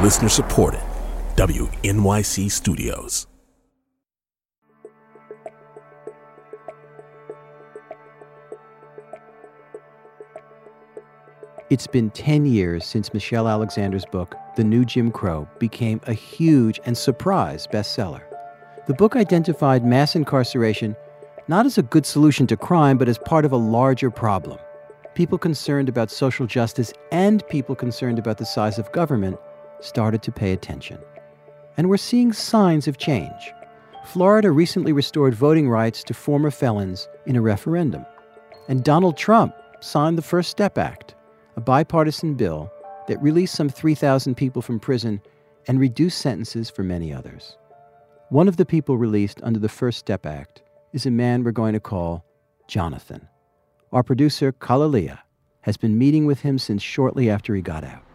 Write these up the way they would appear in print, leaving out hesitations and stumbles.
Listener supported. WNYC Studios. It's been 10 years since Michelle Alexander's book, The New Jim Crow, became a huge and surprise bestseller. The book identified mass incarceration not as a good solution to crime, but as part of a larger problem. People concerned about social justice and people concerned about the size of government started to pay attention. And we're seeing signs of change. Florida recently restored voting rights to former felons in a referendum. And Donald Trump signed the First Step Act, a bipartisan bill that released some 3,000 people from prison and reduced sentences for many others. One of the people released under the First Step Act is a man we're going to call Jonathan. Our producer, Kalalia, has been meeting with him since shortly after he got out.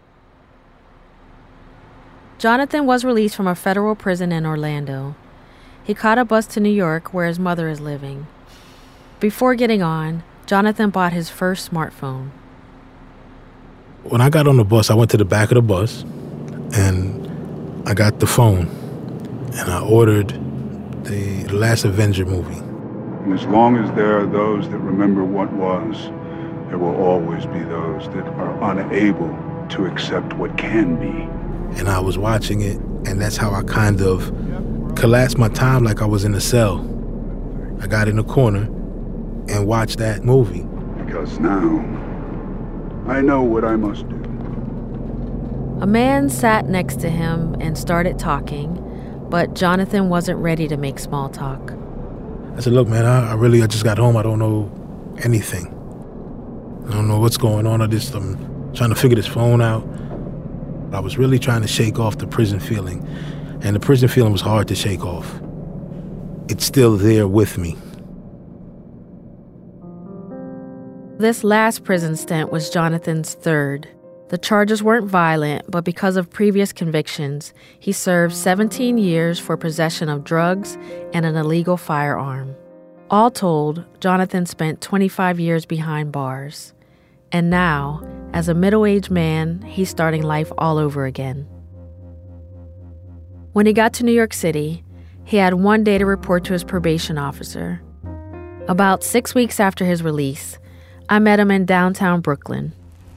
Jonathan was released from a federal prison in Orlando. He caught a bus to New York, where his mother is living. Before getting on, Jonathan bought his first smartphone. When I got on the bus, I went to the back of the bus, and I got the phone, and I ordered the Last Avenger movie. And as long as there are those that remember what was, there will always be those that are unable to accept what can be. And I was watching it, and that's how I kind of collapsed my time like I was in a cell. I got in the corner and watched that movie. Because now, I know what I must do. A man sat next to him and started talking, but Jonathan wasn't ready to make small talk. I said, look, man, I just got home. I don't know anything. I don't know what's going on. I'm trying to figure this phone out. I was really trying to shake off the prison feeling, and the prison feeling was hard to shake off. It's still there with me. This last prison stint was Jonathan's third. The charges weren't violent, but because of previous convictions, he served 17 years for possession of drugs and an illegal firearm. All told, Jonathan spent 25 years behind bars. And now, as a middle-aged man, he's starting life all over again. When he got to New York City, he had one day to report to his probation officer. About 6 weeks after his release, I met him in downtown Brooklyn.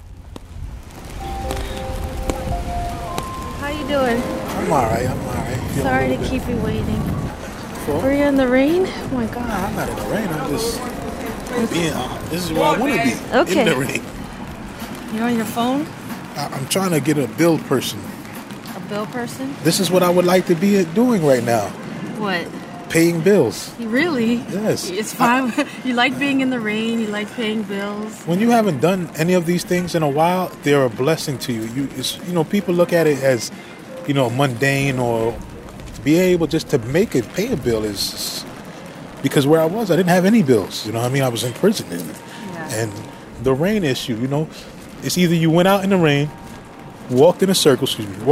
How you doing? I'm all right. Sorry to keep you waiting. Were you in the rain? Oh my God. No, I'm not in the rain. I'm just being, this is where I want to be. Okay. In the rain. You're on your phone? I'm trying to get a bill person. A bill person? This is what I would like to be doing right now. What? Paying bills. Really? Yes. It's fine. You like being in the rain. You like paying bills. When you haven't done any of these things in a while, they're a blessing to you. People look at it as, mundane, or to be able just to pay a bill is, because where I was, I didn't have any bills. I was in prison. And the rain issue, it's either you went out in the rain, walked in a circle,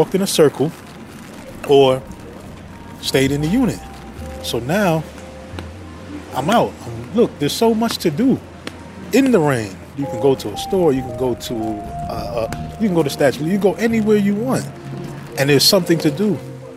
or stayed in the unit. So now, I'm out. Look, there's so much to do in the rain. You can go to a store, you can go to Statue, you can go anywhere you want. And there's something to do.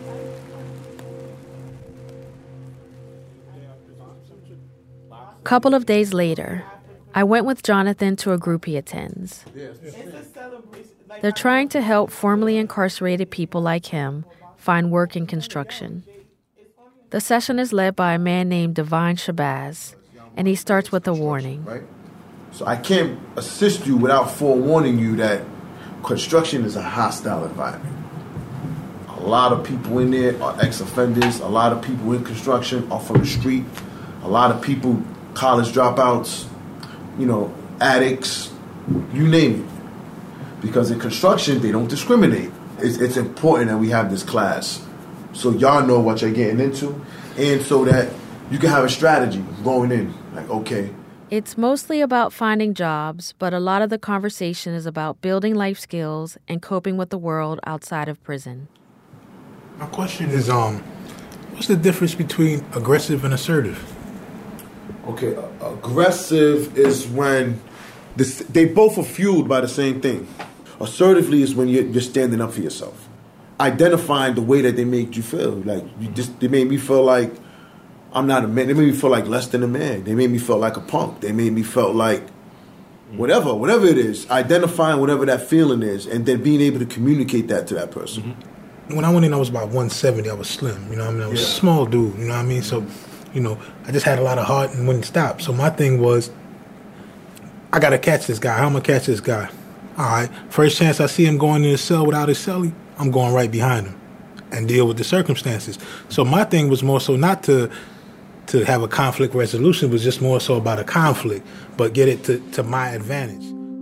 A couple of days later, I went with Jonathan to a group he attends. They're trying to help formerly incarcerated people like him find work in construction. The session is led by a man named Divine Shabazz, and he starts with a warning. Right? So I can't assist you without forewarning you that construction is a hostile environment. A lot of people in there are ex-offenders. A lot of people in construction are from the street. A lot of people, college dropouts, addicts, you name it. Because in construction, they don't discriminate. It's important that we have this class so y'all know what you're getting into, and so that you can have a strategy going in. Like, okay. It's mostly about finding jobs, but a lot of the conversation is about building life skills and coping with the world outside of prison. My question is, what's the difference between aggressive and assertive? Okay, aggressive is when they both are fueled by the same thing. Assertively is when you're standing up for yourself. identifying the way that they made you feel. Like, they made me feel like I'm not a man. They made me feel like less than a man. They made me feel like a punk. They made me feel like whatever it is, identifying whatever that feeling is, and then being able to communicate that to that person. Mm-hmm. When I went in, I was about 170. I was slim, you know what I mean? I was a small dude, you know what I mean? So, you know, I just had a lot of heart and wouldn't stop. So my thing was, I got to catch this guy. How am I going to catch this guy? All right, first chance I see him going in his cell without his cellie, I'm going right behind him and deal with the circumstances. So my thing was more so not to have a conflict resolution, was just more so about a conflict, but get it to my advantage.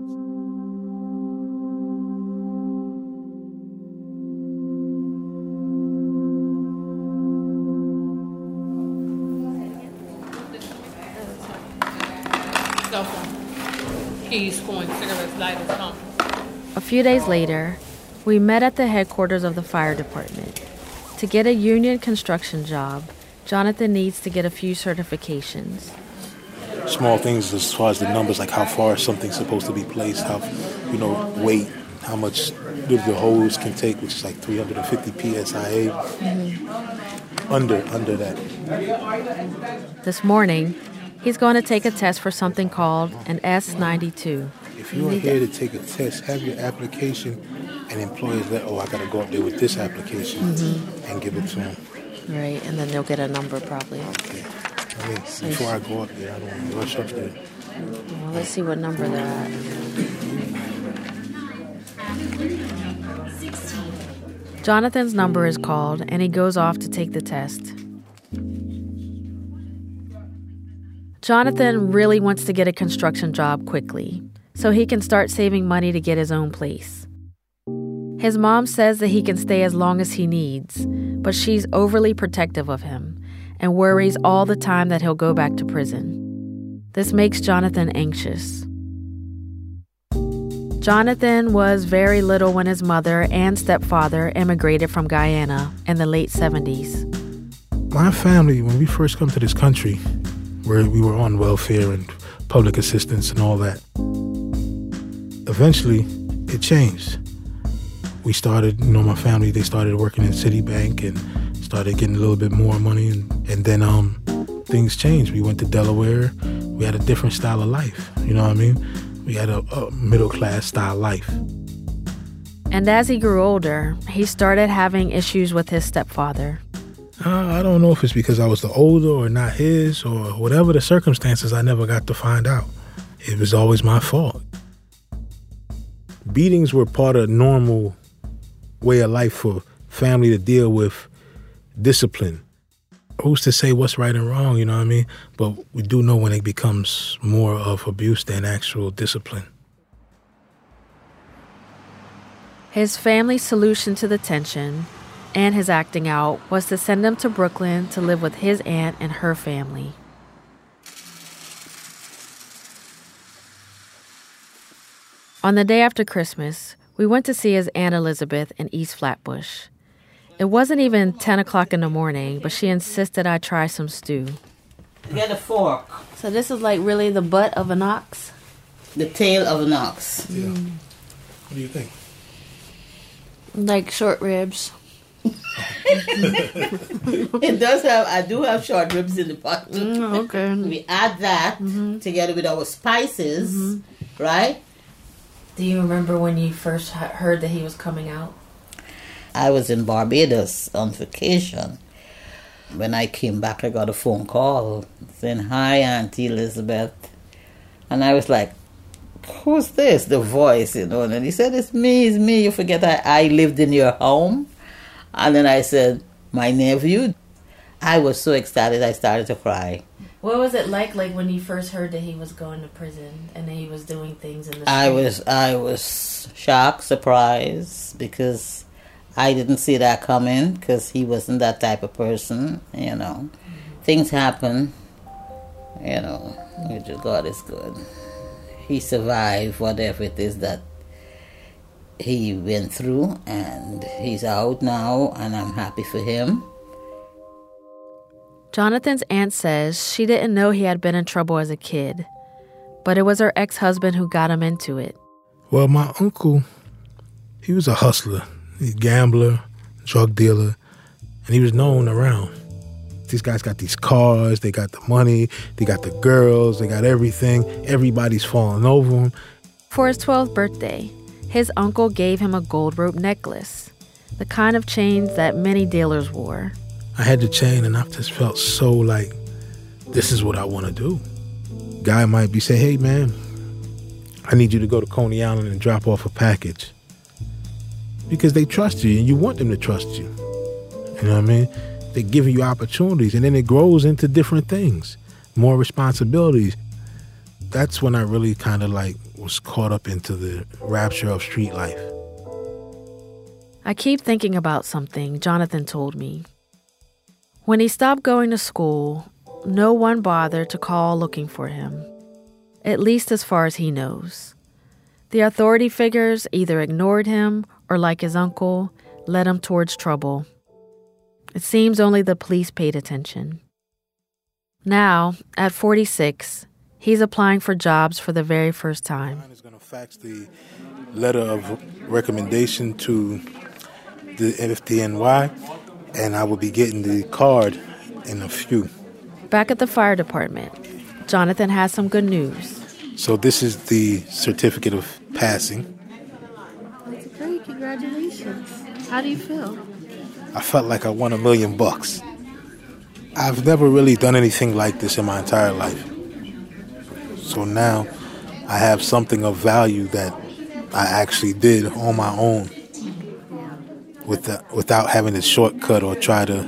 Cell phone, keys, coins, cigarettes, lighters, pump. A few days later, we met at the headquarters of the fire department. To get a union construction job, Jonathan needs to get a few certifications. Small things as far as the numbers, like how far something's supposed to be placed, how, you know, weight, how much the hose can take, which is like 350 PSIA. Mm-hmm. Under that. This morning, he's going to take a test for something called an S92. If you're here to take a test, have your application, and employers let, I got to go up there with this application and give it to them. Right, and then they'll get a number probably. Okay. I mean, before I go up there, I don't want to rush up there. Well, let's see what number they're at. Jonathan's number is called, and he goes off to take the test. Jonathan really wants to get a construction job quickly, so he can start saving money to get his own place. His mom says that he can stay as long as he needs, but she's overly protective of him and worries all the time that he'll go back to prison. This makes Jonathan anxious. Jonathan was very little when his mother and stepfather immigrated from Guyana in the late 70s. My family, when we first come to this country, where we were on welfare and public assistance and all that, eventually it changed. We started, my family, they started working in Citibank and started getting a little bit more money. And then things changed. We went to Delaware. We had a different style of life. You know what I mean? We had a middle-class style life. And as he grew older, he started having issues with his stepfather. I don't know if it's because I was the older or not his or whatever the circumstances, I never got to find out. It was always my fault. Beatings were part of normal way of life for family to deal with discipline. Who's to say what's right and wrong, you know what I mean? But we do know when it becomes more of abuse than actual discipline. His family's solution to the tension and his acting out was to send him to Brooklyn to live with his aunt and her family. On the day after Christmas, we went to see his Aunt Elizabeth in East Flatbush. It wasn't even 10 o'clock in the morning, but she insisted I try some stew. Get a fork. So this is like really the butt of an ox? The tail of an ox. Yeah. What do you think? Like short ribs. It does have, I do have short ribs in the pot. Okay. We add that together with our spices, right? Do you remember when you first heard that he was coming out? I was in Barbados on vacation. When I came back, I got a phone call saying, "Hi, Auntie Elizabeth." And I was like, "Who's this?" The voice, And he said, it's me. You forget I lived in your home? And then I said, "My nephew." I was so excited, I started to cry. What was it like when you first heard that he was going to prison and that he was doing things in the street? I was shocked, surprised, because I didn't see that coming, because he wasn't that type of person, Things happen, God is good. He survived whatever it is that he went through, and he's out now, and I'm happy for him. Jonathan's aunt says she didn't know he had been in trouble as a kid, but it was her ex-husband who got him into it. Well, my uncle, he was a hustler. He's a gambler, drug dealer, and he was known around. These guys got these cars, they got the money, they got the girls, they got everything. Everybody's falling over him. For his 12th birthday, his uncle gave him a gold rope necklace, the kind of chains that many dealers wore. I had the chain and I just felt so like, this is what I want to do. Guy might be saying, hey man, I need you to go to Coney Island and drop off a package. Because they trust you and you want them to trust you. You know what I mean? They're giving you opportunities and then it grows into different things, more responsibilities. That's when I really kind of like was caught up into the rapture of street life. I keep thinking about something Jonathan told me. When he stopped going to school, no one bothered to call looking for him, at least as far as he knows. The authority figures either ignored him or, like his uncle, led him towards trouble. It seems only the police paid attention. Now, at 46, he's applying for jobs for the very first time. I'm going to fax the letter of recommendation to the FDNY, and I will be getting the card in a few. Back at the fire department, Jonathan has some good news. So this is the certificate of passing. That's great. Congratulations. How do you feel? I felt like I won $1 million. I've never really done anything like this in my entire life. So now I have something of value that I actually did on my own without having to shortcut or try to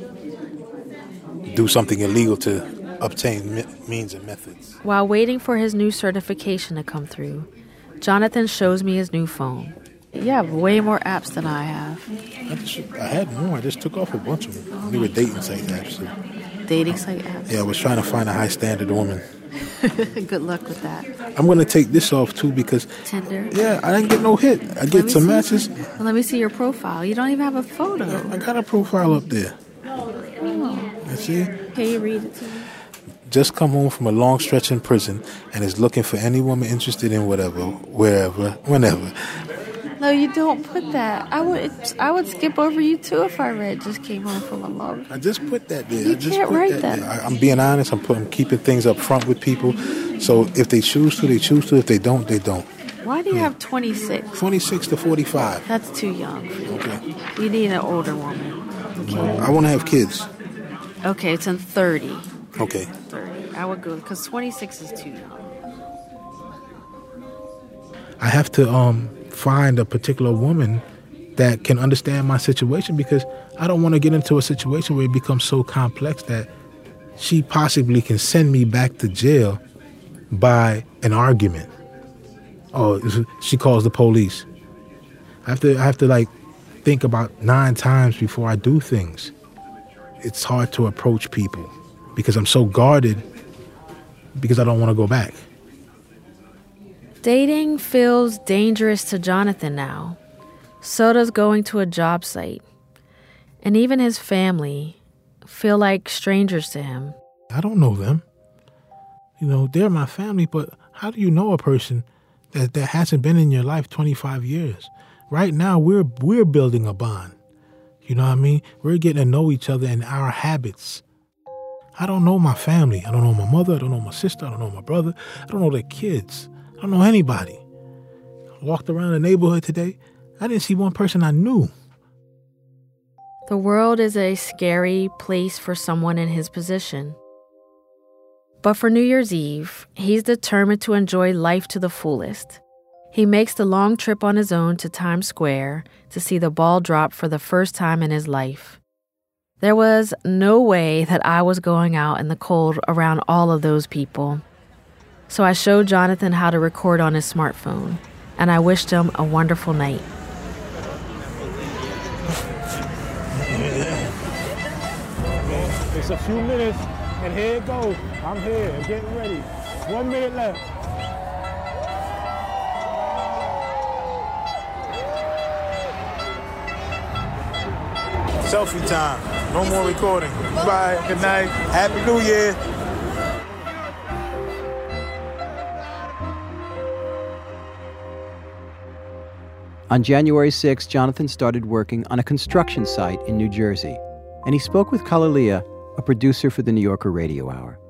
do something illegal to obtain means and methods. While waiting for his new certification to come through, Jonathan shows me his new phone. You have way more apps than I have. I had more. I just took off a bunch of them. They were dating site apps. So. Dating site apps? Yeah, I was trying to find a high standard woman. Good luck with that. I'm going to take this off too because... Tinder? Yeah, I didn't get no hit. I get some matches. Well, let me see your profile. You don't even have a photo. I got a profile up there. You see? Can you read it to me? Just come home from a long stretch in prison and is looking for any woman interested in whatever, wherever, whenever. No, you don't put that. I would skip over you too if I read just came home from a long. I just put that there. You can't write that. I'm being honest. I'm keeping things up front with people. So if they choose to, they choose to. If they don't, they don't. Why do you have 26? 26 to 45. That's too young. Okay. You need an older woman. Okay. I want to have kids. Okay, it's in 30. Okay. 30. I would go because 26 is too young. I have to find a particular woman that can understand my situation because I don't want to get into a situation where it becomes so complex that she possibly can send me back to jail by an argument. Oh, she calls the police. I have to like think about 9 times before I do things. It's hard to approach people because I'm so guarded because I don't want to go back. Dating feels dangerous to Jonathan now. So does going to a job site. And even his family feel like strangers to him. I don't know them. You know, they're my family, but how do you know a person that hasn't been in your life 25 years? Right now, we're building a bond. You know what I mean? We're getting to know each other and our habits. I don't know my family. I don't know my mother. I don't know my sister. I don't know my brother. I don't know their kids. I don't know anybody. I walked around the neighborhood today. I didn't see one person I knew. The world is a scary place for someone in his position. But for New Year's Eve, he's determined to enjoy life to the fullest. He makes the long trip on his own to Times Square to see the ball drop for the first time in his life. There was no way that I was going out in the cold around all of those people. So I showed Jonathan how to record on his smartphone, and I wished him a wonderful night. It's a few minutes, and here it goes. I'm here, I'm getting ready. 1 minute left. Selfie time. No more recording. Bye. Good night. Happy New Year. On January 6, Jonathan started working on a construction site in New Jersey, and he spoke with Kalalea, a producer for the New Yorker Radio Hour.